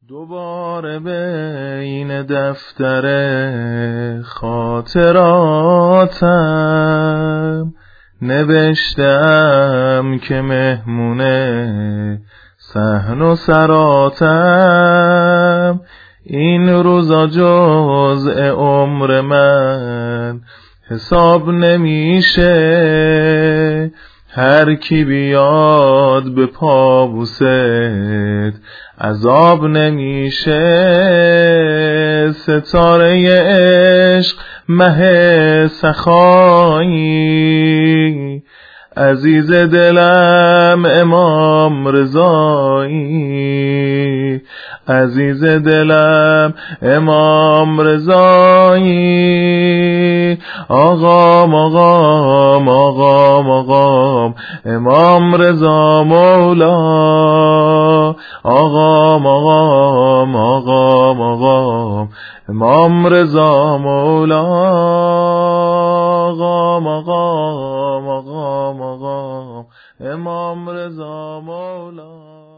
دوباره بین دفتر خاطراتم نوشتم که مهمونه صحن و سراتم. این روزا جزء عمر من حساب نمیشه، هر کی بیاد به پابوست عذاب نمیشه. ستاره عشق مه سخایی، عزیز دلم امام رضایی، عزیز دلم امام رضایی. آقام آقام آقام آقام امام رضا مولا، آقام آقام آقام آقام امام رضا مولا، آقام آقام آقام آقام امام رضا مولا.